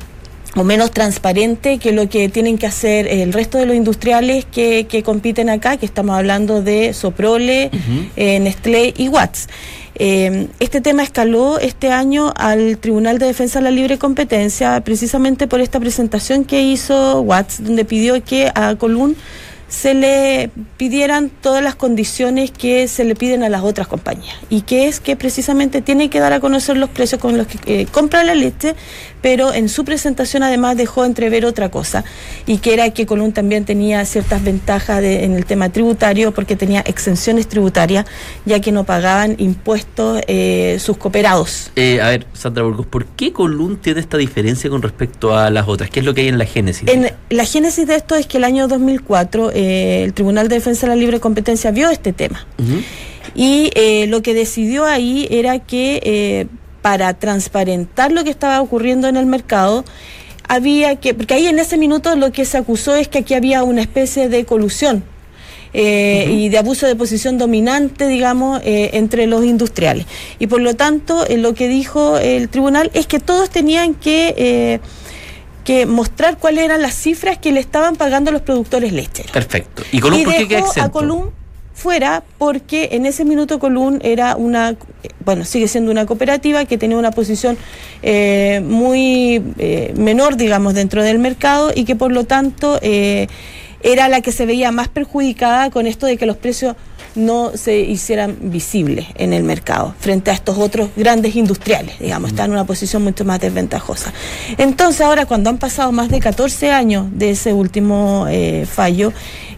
o menos transparente que lo que tienen que hacer el resto de los industriales que compiten acá, que estamos hablando de Soprole, Nestlé y Watts. Este tema escaló este año al Tribunal de Defensa de la Libre Competencia precisamente por esta presentación que hizo Watts, donde pidió que a Colún se le pidieran todas las condiciones que se le piden a las otras compañías, y que es que precisamente tienen que dar a conocer los precios con los que compran la leche, pero en su presentación además dejó entrever otra cosa, y que era que Colún también tenía ciertas ventajas en el tema tributario, porque tenía exenciones tributarias, ya que no pagaban impuestos sus cooperados.
A ver, Sandra Burgos, ¿por qué Colún tiene esta diferencia con respecto a las otras? ¿Qué es lo que hay en la génesis?
La génesis de esto es que el año 2004 el Tribunal de Defensa de la Libre Competencia vio este tema. Y lo que decidió ahí era que para transparentar lo que estaba ocurriendo en el mercado, había que, porque ahí en ese minuto lo que se acusó es que aquí había una especie de colusión y de abuso de posición dominante, digamos, entre los industriales. Y por lo tanto, lo que dijo el tribunal es que todos tenían que mostrar cuáles eran las cifras que le estaban pagando los productores lecheros.
Perfecto. ¿Y Colún por qué queda exento?
A Colún fuera porque en ese minuto Colún era sigue siendo una cooperativa que tenía una posición muy menor, digamos, dentro del mercado, y que por lo tanto era la que se veía más perjudicada con esto de que los precios no se hicieran visibles en el mercado frente a estos otros grandes industriales, digamos, están en una posición mucho más desventajosa. Entonces ahora, cuando han pasado más de 14 años de ese último fallo,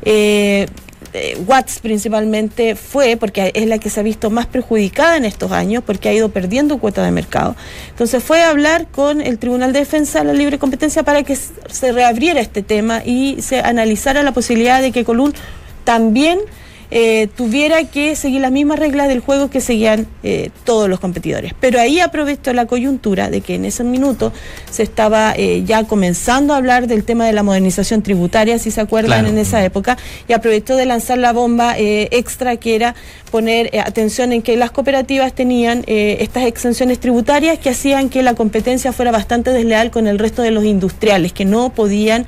Watts principalmente porque es la que se ha visto más perjudicada en estos años, porque ha ido perdiendo cuota de mercado. Entonces fue a hablar con el Tribunal de Defensa de la Libre Competencia para que se reabriera este tema y se analizara la posibilidad de que Colún también tuviera que seguir las mismas reglas del juego que seguían todos los competidores. Pero ahí aprovechó la coyuntura de que en ese minuto se estaba ya comenzando a hablar del tema de la modernización tributaria, si se acuerdan, claro, en esa época, y aprovechó de lanzar la bomba extra, que era poner atención en que las cooperativas tenían estas exenciones tributarias que hacían que la competencia fuera bastante desleal con el resto de los industriales, que no podían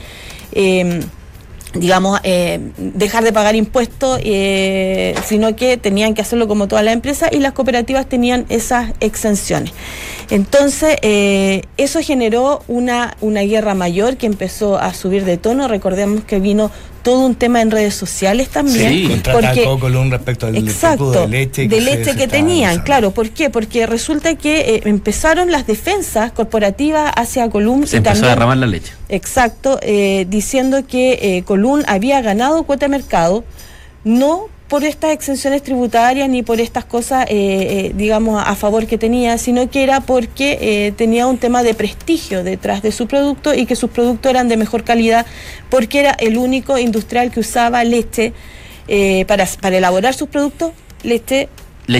dejar de pagar impuestos, sino que tenían que hacerlo como todas las empresas, y las cooperativas tenían esas exenciones. Entonces, eso generó una guerra mayor que empezó a subir de tono. Recordemos que vino todo un tema en redes sociales también.
Sí, contraatacó Colún respecto al tipo de leche
que tenían. Claro, ¿por qué? Porque resulta que empezaron las defensas corporativas hacia Colún.
Se empezó a derramar la leche.
Exacto, diciendo que Colún había ganado cuota de mercado, no por estas exenciones tributarias ni por estas cosas, a favor que tenía, sino que era porque tenía un tema de prestigio detrás de su producto, y que sus productos eran de mejor calidad, porque era el único industrial que usaba leche para elaborar sus productos, leche,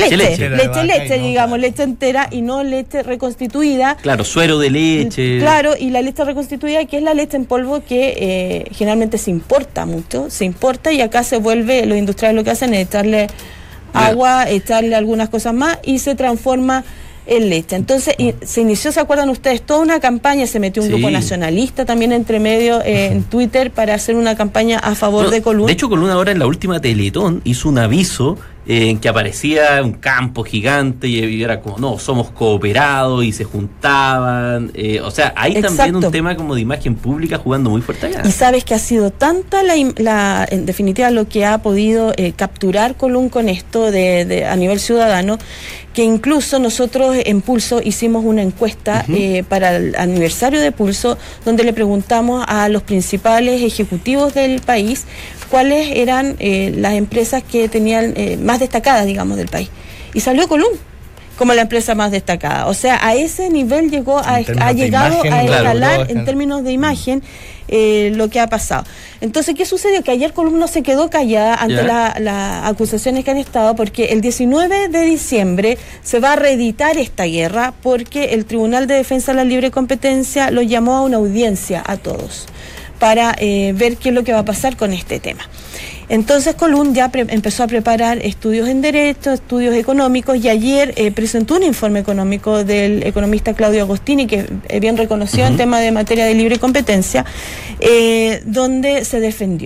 digamos, leche entera y no leche reconstituida.
Claro, suero de leche.
Claro, y la leche reconstituida, que es la leche en polvo que generalmente se importa, y acá se vuelve, los industriales lo que hacen es echarle agua, echarle algunas cosas más, y se transforma en leche. Entonces se inició, ¿se acuerdan ustedes? Toda una campaña, se metió un grupo nacionalista también entre medio en Twitter para hacer una campaña a favor de Colún.
De hecho, Colún ahora en la última Teletón hizo un aviso en que aparecía un campo gigante y era como, no, somos cooperados, y se juntaban, o sea, hay también un tema como de imagen pública jugando muy fuerte allá.
Y sabes que ha sido tanta en definitiva lo que ha podido capturar Colún con esto a nivel ciudadano, que incluso nosotros en Pulso hicimos una encuesta para el aniversario de Pulso, donde le preguntamos a los principales ejecutivos del país cuáles eran las empresas que tenían más destacadas, digamos, del país. Y salió Colún como la empresa más destacada. O sea, a ese nivel ha llegado a escalar en términos de imagen lo que ha pasado. Entonces, ¿qué sucedió? Que ayer Colún no se quedó callada ante las acusaciones que han estado, porque el 19 de diciembre se va a reeditar esta guerra, porque el Tribunal de Defensa de la Libre Competencia lo llamó a una audiencia a todos para ver qué es lo que va a pasar con este tema. Entonces Colún ya empezó a preparar estudios en Derecho, estudios económicos, y ayer presentó un informe económico del economista Claudio Agostini, que es bien reconocido en tema de materia de libre competencia, donde se defendió.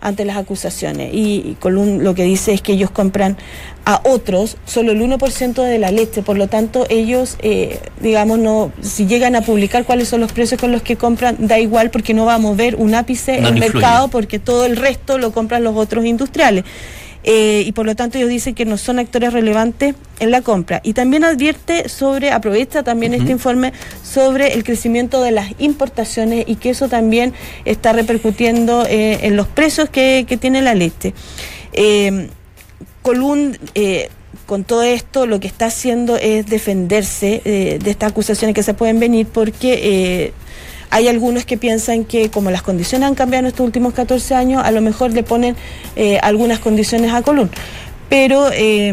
ante las acusaciones. Y Colún lo que dice es que ellos compran a otros solo el 1% de la leche, por lo tanto ellos, digamos, no, si llegan a publicar cuáles son los precios con los que compran, da igual porque no va a mover un ápice en el mercado, porque todo el resto lo compran los otros industriales. Y por lo tanto ellos dicen que no son actores relevantes en la compra. Y también aprovecha también este informe sobre el crecimiento de las importaciones y que eso también está repercutiendo en los precios que tiene la leche. Colún, con todo esto, lo que está haciendo es defenderse de estas acusaciones que se pueden venir porque hay algunos que piensan que como las condiciones han cambiado en estos últimos 14 años, a lo mejor le ponen algunas condiciones a Colún. Pero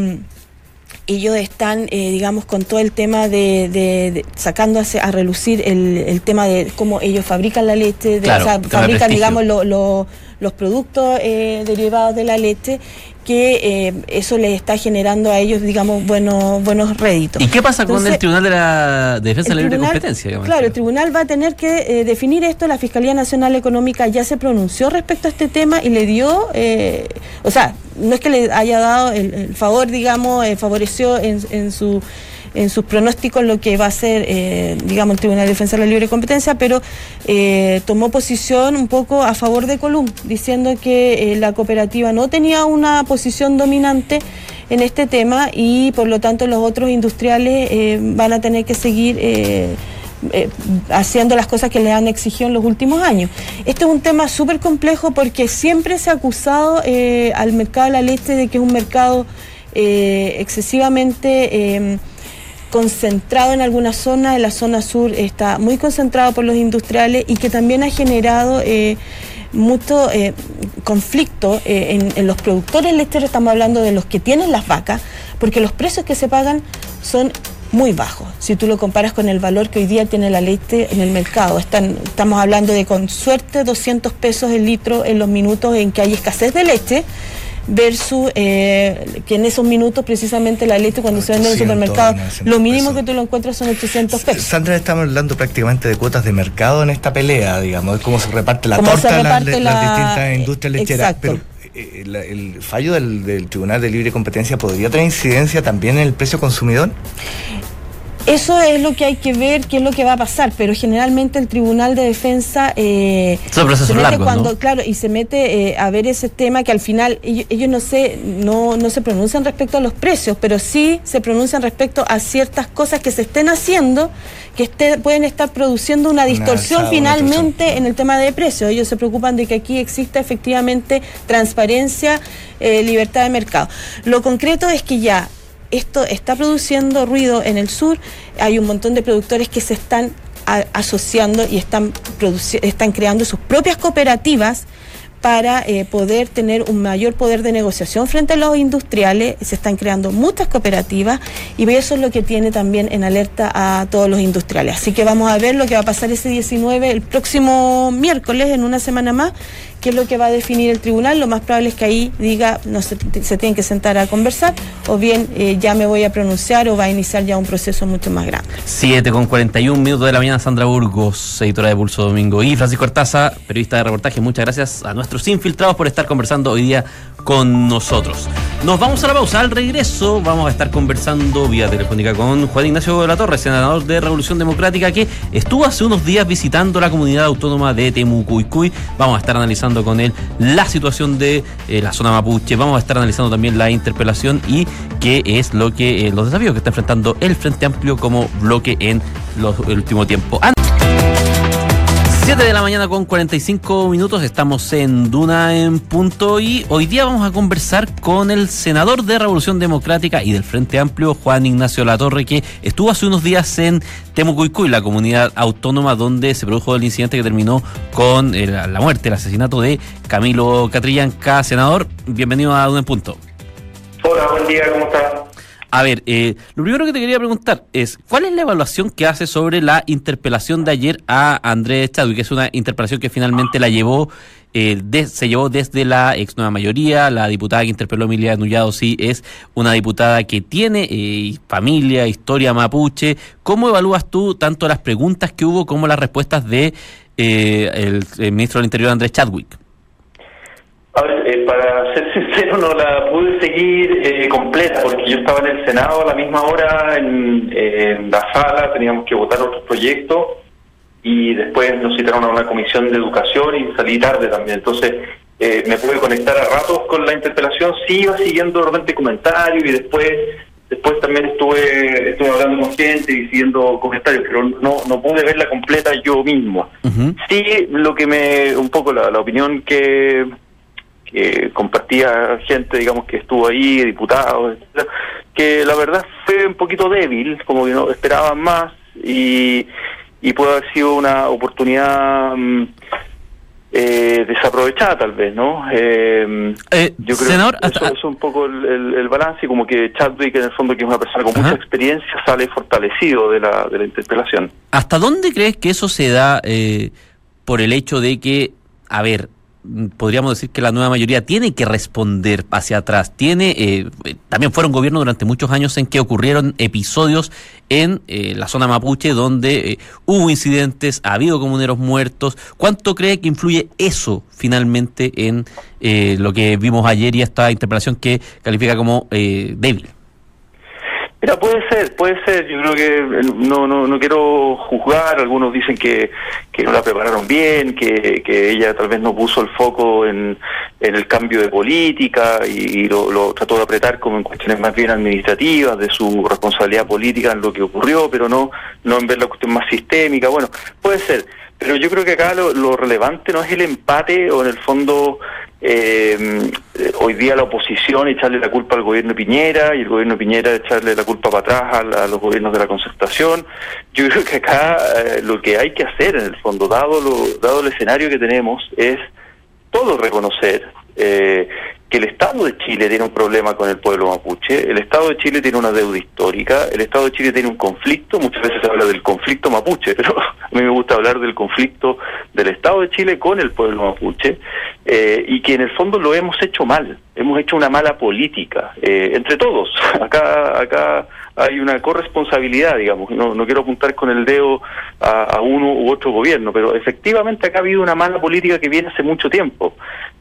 ellos están, digamos, con todo el tema de sacándose a relucir el tema de cómo ellos fabrican la leche, fabrican, digamos, los productos derivados de la leche, que eso les está generando a ellos, digamos, buenos réditos.
¿Y qué pasa con el Tribunal de la Defensa de la Libre Competencia? Digamos?
Claro, el tribunal va a tener que definir esto. La Fiscalía Nacional Económica ya se pronunció respecto a este tema y le dio, o sea, no es que le haya dado el favor, digamos, favoreció en sus pronósticos lo que va a ser, digamos, el Tribunal de Defensa de la Libre Competencia, pero tomó posición un poco a favor de Colún, diciendo que la cooperativa no tenía una posición dominante en este tema y por lo tanto los otros industriales van a tener que seguir haciendo las cosas que le han exigido en los últimos años. Este es un tema súper complejo porque siempre se ha acusado al mercado de la leche de que es un mercado excesivamente concentrado en algunas zonas. En la zona sur está muy concentrado por los industriales y que también ha generado mucho conflicto en los productores lecheros. Estamos hablando de los que tienen las vacas, porque los precios que se pagan son muy bajos si tú lo comparas con el valor que hoy día tiene la leche en el mercado. Estamos hablando de con suerte 200 pesos el litro en los minutos en que hay escasez de leche, versus que en esos minutos precisamente la leche cuando se vende en el supermercado, lo mínimo que tú lo encuentras son 800 pesos.
Sandra, estamos hablando prácticamente de cuotas de mercado en esta pelea, digamos, de cómo se reparte la torta en las distintas industrias lecheras. Pero el fallo del Tribunal de Libre Competencia podría tener incidencia también en el precio consumidor.
Eso es lo que hay que ver, qué es lo que va a pasar, pero generalmente el Tribunal de Defensa se mete largos, cuando, ¿no? Claro, y se mete a ver ese tema que al final ellos no se pronuncian respecto a los precios, pero sí se pronuncian respecto a ciertas cosas que se estén haciendo, que pueden estar produciendo una distorsión finalmente en el tema de precios. Ellos se preocupan de que aquí exista efectivamente transparencia, libertad de mercado. Lo concreto es que ya esto está produciendo ruido en el sur. Hay un montón de productores que se están asociando y están creando sus propias cooperativas para poder tener un mayor poder de negociación frente a los industriales. Se están creando muchas cooperativas y eso es lo que tiene también en alerta a todos los industriales. Así que vamos a ver lo que va a pasar ese 19, el próximo miércoles, en una semana más, qué es lo que va a definir el tribunal. Lo más probable es que ahí diga, no se tienen que sentar a conversar, o bien ya me voy a pronunciar o va a iniciar ya un proceso mucho más grande.
7:41 de la mañana. Sandra Burgos, editora de Pulso Domingo, y Francisco Artaza, periodista de reportaje. Muchas gracias a nuestros infiltrados por estar conversando hoy día con nosotros. Nos vamos a la pausa. Al regreso vamos a estar conversando vía telefónica con Juan Ignacio de la Torre, senador de Revolución Democrática, que estuvo hace unos días visitando la comunidad autónoma de Temucuicui. Vamos a estar analizando con él la situación de la zona mapuche. Vamos a estar analizando también la interpelación y qué es lo que los desafíos que está enfrentando el Frente Amplio como bloque en el último tiempo. 7 de la mañana con 45 minutos, estamos en Duna en Punto, y hoy día vamos a conversar con el senador de Revolución Democrática y del Frente Amplio, Juan Ignacio Latorre, que estuvo hace unos días en Temucuicui, la comunidad autónoma donde se produjo el incidente que terminó con la muerte, el asesinato de Camilo Catrillanca. Senador, bienvenido a Duna en Punto.
Hola, buen día, ¿cómo estás?
A ver, lo primero que te quería preguntar es, ¿cuál es la evaluación que hace sobre la interpelación de ayer a Andrés Chadwick? Que es una interpelación que finalmente se llevó desde la ex nueva mayoría. La diputada que interpeló, Emilia Nullado, sí es una diputada que tiene familia, historia mapuche. ¿Cómo evalúas tú tanto las preguntas que hubo como las respuestas de el ministro del Interior, Andrés Chadwick?
A ver, para ser sincero, no la pude seguir completa, porque yo estaba en el Senado a la misma hora, en la sala, teníamos que votar otros proyectos, y después nos citaron a una comisión de educación y salí tarde también. Entonces, me pude conectar a ratos con la interpelación, sí iba siguiendo de repente comentarios, y después también estuve hablando con gente y siguiendo comentarios, pero no pude verla completa yo mismo.
Uh-huh.
Sí, lo que un poco la opinión que compartía gente, digamos, que estuvo ahí, diputados, etcétera, que la verdad fue un poquito débil, como que no esperaban más, y puede haber sido una oportunidad desaprovechada tal vez, ¿no? Yo creo
senador,
que eso es un poco el balance, y como que Chadwick, en el fondo, que es una persona con mucha experiencia, sale fortalecido de la interpelación.
¿Hasta dónde crees que eso se da por el hecho de que, a ver, podríamos decir que la nueva mayoría tiene que responder hacia atrás? También fueron gobiernos durante muchos años en que ocurrieron episodios en la zona mapuche donde hubo incidentes, ha habido comuneros muertos. ¿Cuánto cree que influye eso finalmente en lo que vimos ayer y esta interpelación que califica como débil?
Mira, puede ser. Yo creo que no quiero juzgar. Algunos dicen que no la prepararon bien, que ella tal vez no puso el foco en el cambio de política y lo trató de apretar como en cuestiones más bien administrativas, de su responsabilidad política en lo que ocurrió, pero no en ver la cuestión más sistémica. Bueno, puede ser. Pero yo creo que acá lo relevante no es el empate, o en el fondo hoy día la oposición echarle la culpa al gobierno de Piñera, y el gobierno de Piñera echarle la culpa para atrás a los gobiernos de la Concertación. Yo creo que acá lo que hay que hacer, en el fondo, dado el escenario que tenemos, es todo reconocer que el Estado de Chile tiene un problema con el pueblo mapuche, el Estado de Chile tiene una deuda histórica, el Estado de Chile tiene un conflicto. Muchas veces se habla del conflicto mapuche, pero a mí me gusta hablar del conflicto del Estado de Chile con el pueblo mapuche, y que en el fondo lo hemos hecho mal, hemos hecho una mala política, entre todos. Acá hay una corresponsabilidad, digamos. No quiero apuntar con el dedo a uno u otro gobierno, pero efectivamente acá ha habido una mala política que viene hace mucho tiempo,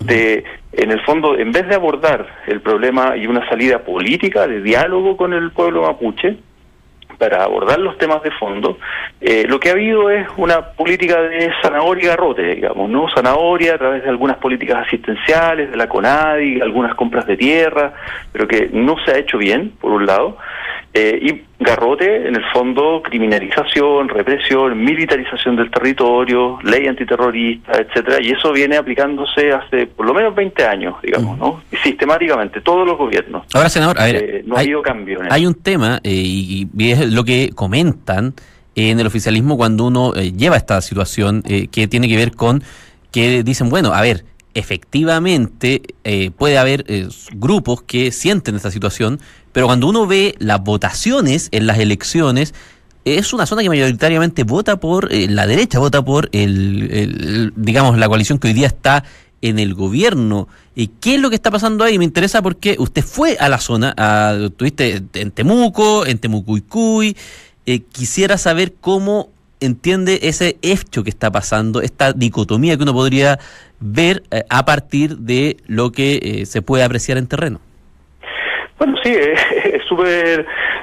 en el fondo, en vez de abordar el problema y una salida política de diálogo con el pueblo mapuche para abordar los temas de fondo, lo que ha habido es una política de zanahoria y garrote, digamos, ¿no? Zanahoria a través de algunas políticas asistenciales, de la CONADI, algunas compras de tierra, pero que no se ha hecho bien, por un lado, y garrote, en el fondo, criminalización, represión, militarización del territorio, ley antiterrorista, etcétera, y eso viene aplicándose hace por lo menos 20 años, digamos, ¿no? Y sistemáticamente, todos los gobiernos.
Ahora, senador, a ver,
no ha habido cambio en eso.
Hay un tema, y es lo que comentan en el oficialismo cuando uno lleva esta situación, que tiene que ver con que dicen, bueno, a ver, efectivamente puede haber grupos que sienten esta situación, pero cuando uno ve las votaciones en las elecciones, es una zona que mayoritariamente vota por la derecha, vota por digamos, la coalición que hoy día está en el gobierno. ¿Y qué es lo que está pasando ahí? Me interesa porque usted fue a la zona, estuviste en Temuco, en Temucuicui. Quisiera saber cómo entiende ese hecho que está pasando, esta dicotomía que uno podría ver a partir de lo que se puede apreciar en terreno.
Bueno, sí, es súper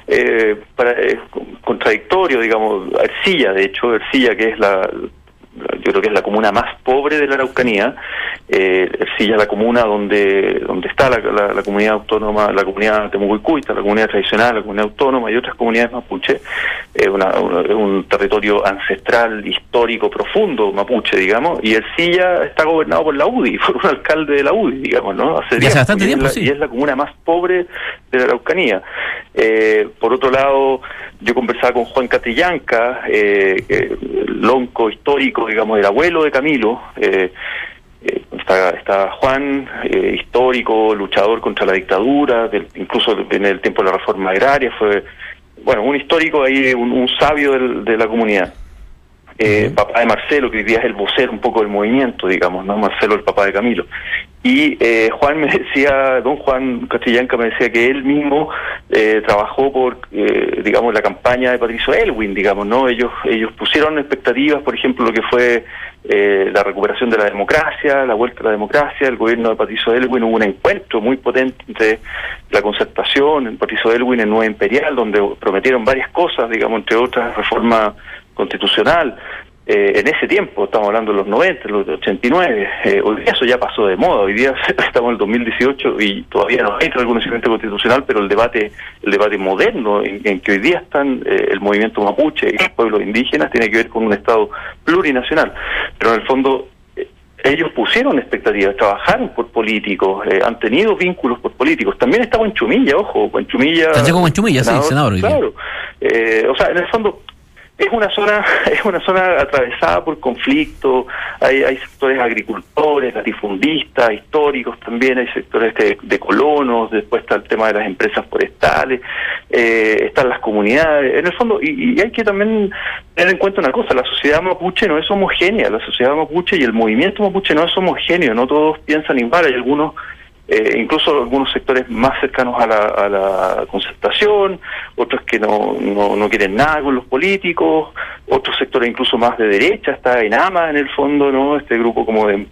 contradictorio, digamos. Ercilla, de hecho, que es yo creo que es la comuna más pobre de la Araucanía. Ercilla es la comuna donde está la comunidad autónoma, la comunidad Temucuicui, la comunidad tradicional, la comunidad autónoma y otras comunidades mapuche. Es un territorio ancestral, histórico, profundo mapuche, digamos, y Ercilla está gobernado por la UDI, por un alcalde de la UDI, digamos, ¿no? Hace
bastante tiempo, sí.
Y es la comuna más pobre de la Araucanía. Por otro lado, yo conversaba con Juan Catrillanca, lonco histórico, digamos, el abuelo de Camilo. Está Juan, histórico, luchador contra la dictadura, incluso en el tiempo de la reforma agraria, fue, bueno, un histórico ahí, un sabio de la comunidad. Papá de Marcelo, que hoy día es el vocero un poco del movimiento, digamos, ¿no? Marcelo, el papá de Camilo. Y Juan me decía, don Juan Catrillanca me decía que él mismo trabajó por, digamos, la campaña de Patricio Elwin, digamos, ¿no? Ellos pusieron expectativas, por ejemplo, lo que fue la recuperación de la democracia, la vuelta a la democracia, el gobierno de Patricio Aylwin. Hubo un encuentro muy potente entre la concertación, el Patricio Aylwin en Nueva Imperial, donde prometieron varias cosas, digamos, entre otras, reforma constitucional. En ese tiempo, estamos hablando de los 90, los 89, hoy día eso ya pasó de moda. Hoy día estamos en el 2018 y todavía no hay reconocimiento constitucional, pero el debate moderno en que hoy día están el movimiento mapuche y los pueblos indígenas tiene que ver con un Estado plurinacional. Pero en el fondo ellos pusieron expectativas, trabajaron por políticos, han tenido vínculos por políticos. También está Huanchumilla, ojo, Huanchumilla...
senador.
Claro, o sea, en el fondo... Es una zona atravesada por conflicto. Hay sectores agricultores, latifundistas, históricos también, hay sectores de colonos, después está el tema de las empresas forestales, están las comunidades, en el fondo, y hay que también tener en cuenta una cosa: la sociedad mapuche no es homogénea, la sociedad mapuche y el movimiento mapuche no es homogéneo, no todos piensan igual, hay algunos incluso algunos sectores más cercanos a la concertación, otros que no quieren nada con los políticos, otros sectores incluso más de derecha, está ENAMA en el fondo, ¿no? Este grupo como de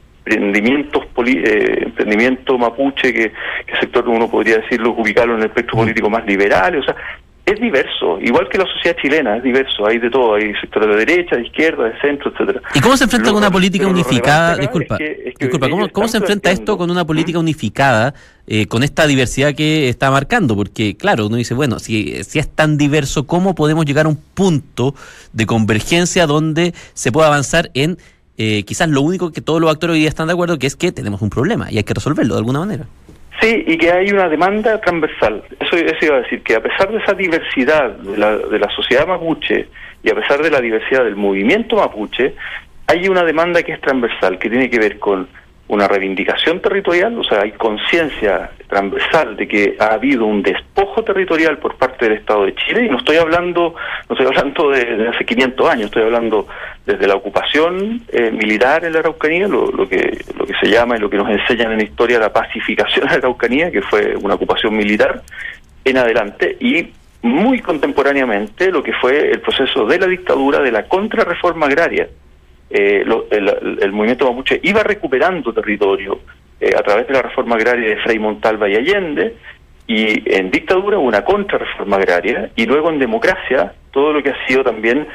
emprendimiento mapuche, que sector uno podría decirlo, ubicarlo en el espectro político más liberal, o sea, es diverso, igual que la sociedad chilena, es diverso, hay de todo, hay sectores de derecha, de izquierda, de centro, etcétera.
¿Y cómo se enfrenta con una política unificada? Disculpa, ¿cómo se enfrenta esto con una política unificada, con esta diversidad que está marcando? Porque, claro, uno dice, bueno, si es tan diverso, ¿cómo podemos llegar a un punto de convergencia donde se pueda avanzar en quizás lo único que todos los actores hoy día están de acuerdo, que es que tenemos un problema y hay que resolverlo de alguna manera?
Sí, y que hay una demanda transversal. Eso iba a decir, que a pesar de esa diversidad de la sociedad mapuche y a pesar de la diversidad del movimiento mapuche, hay una demanda que es transversal, que tiene que ver con una reivindicación territorial, o sea, hay conciencia transversal de que ha habido un despojo territorial por parte del Estado de Chile, y no estoy hablando de hace 500 años, estoy hablando desde la ocupación militar en la Araucanía, lo que se llama y lo que nos enseñan en historia la pacificación de la Araucanía, que fue una ocupación militar, en adelante, y muy contemporáneamente lo que fue el proceso de la dictadura, de la contrarreforma agraria. El movimiento mapuche iba recuperando territorio a través de la reforma agraria de Frei Montalva y Allende, y en dictadura hubo una contrarreforma agraria, y luego en democracia todo lo que ha sido también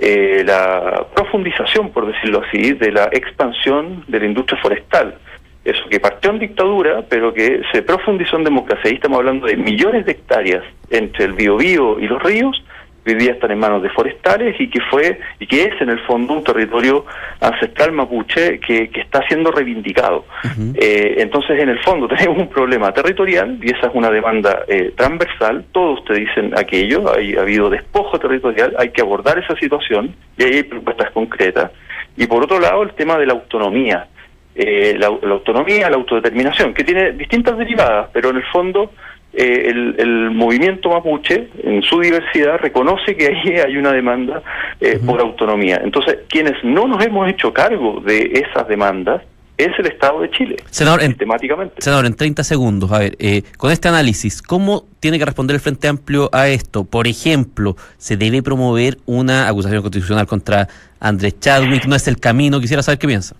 la profundización, por decirlo así, de la expansión de la industria forestal. Eso que partió en dictadura, pero que se profundizó en democracia. Ahí estamos hablando de millones de hectáreas entre el Biobío y los ríos, que hoy día están en manos de forestales, y que es en el fondo un territorio ancestral mapuche que está siendo reivindicado. Uh-huh. Entonces, en el fondo tenemos un problema territorial, y esa es una demanda transversal. Todos te dicen aquello, ha habido despojo territorial, hay que abordar esa situación, y ahí hay propuestas concretas. Y por otro lado, el tema de la autonomía. La autonomía, la autodeterminación, que tiene distintas derivadas, pero en el fondo el movimiento mapuche, en su diversidad, reconoce que ahí hay una demanda por autonomía. Entonces, quienes no nos hemos hecho cargo de esas demandas es el Estado de Chile,
senador,
sistemáticamente.
Senador, en 30 segundos, a ver, con este análisis, ¿cómo tiene que responder el Frente Amplio a esto? Por ejemplo, ¿se debe promover una acusación constitucional contra Andrés Chadwick? ¿No es el camino? Quisiera saber qué piensa.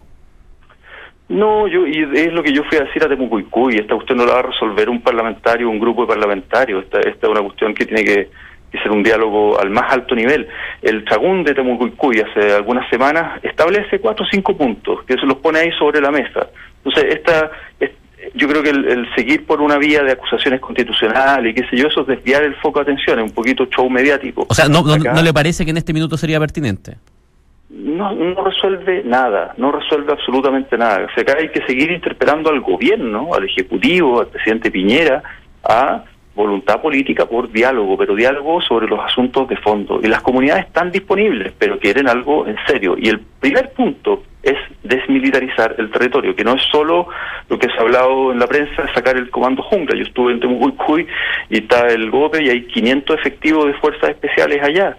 No, y es lo que yo fui a decir a Temucuicui. Esta cuestión no la va a resolver un parlamentario, un grupo de parlamentarios. Esta es una cuestión que tiene que ser un diálogo al más alto nivel. El Tragún de Temucuicui hace algunas semanas establece 4 o 5 puntos que se los pone ahí sobre la mesa. Entonces, yo creo que el seguir por una vía de acusaciones constitucionales y qué sé yo, eso es desviar el foco de atención, es un poquito show mediático.
O sea, ¿no le parece que en este minuto sería pertinente?
No resuelve nada, no resuelve absolutamente nada. O sea, acá hay que seguir interpelando al gobierno, al Ejecutivo, al presidente Piñera, a voluntad política por diálogo, pero diálogo sobre los asuntos de fondo. Y las comunidades están disponibles, pero quieren algo en serio. Y el primer punto es desmilitarizar el territorio, que no es solo lo que se ha hablado en la prensa, de sacar el comando jungla. Yo estuve en Temucuicui y está el GOPE y hay 500 efectivos de fuerzas especiales allá.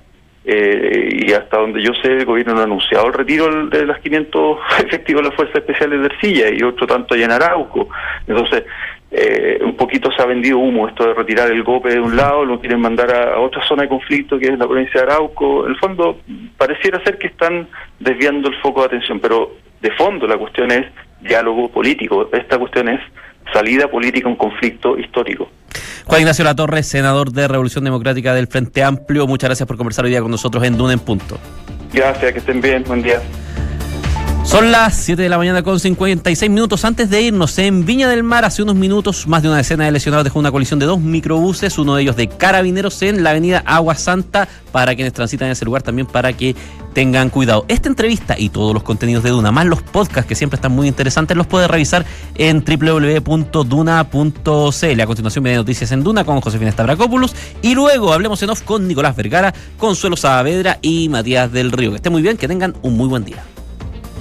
Y hasta donde yo sé, el gobierno no ha anunciado el retiro de las 500 efectivos de las fuerzas especiales de Ercilla y otro tanto allá en Arauco. Entonces, un poquito se ha vendido humo esto de retirar el GOPE de un lado, lo quieren mandar a otra zona de conflicto que es la provincia de Arauco. En el fondo pareciera ser que están desviando el foco de atención, pero de fondo la cuestión es diálogo político. Esta cuestión es salida política a un conflicto histórico.
Juan Ignacio Latorre, senador de Revolución Democrática del Frente Amplio, muchas gracias por conversar hoy día con nosotros en Duna en Punto.
Gracias, que estén bien, buen día.
Son las 7 de la mañana con 56 minutos. Antes de irnos, en Viña del Mar, hace unos minutos, más de una decena de lesionados dejó una colisión de 2 microbuses, uno de ellos de Carabineros en la avenida Agua Santa, para quienes transitan en ese lugar también para que tengan cuidado. Esta entrevista y todos los contenidos de Duna, más los podcasts que siempre están muy interesantes, los puede revisar en www.duna.cl. A continuación viene Noticias en Duna con Josefina Stavrakopoulos y luego Hablemos en Off con Nicolás Vergara, Consuelo Saavedra y Matías del Río. Que estén muy bien, que tengan un muy buen día.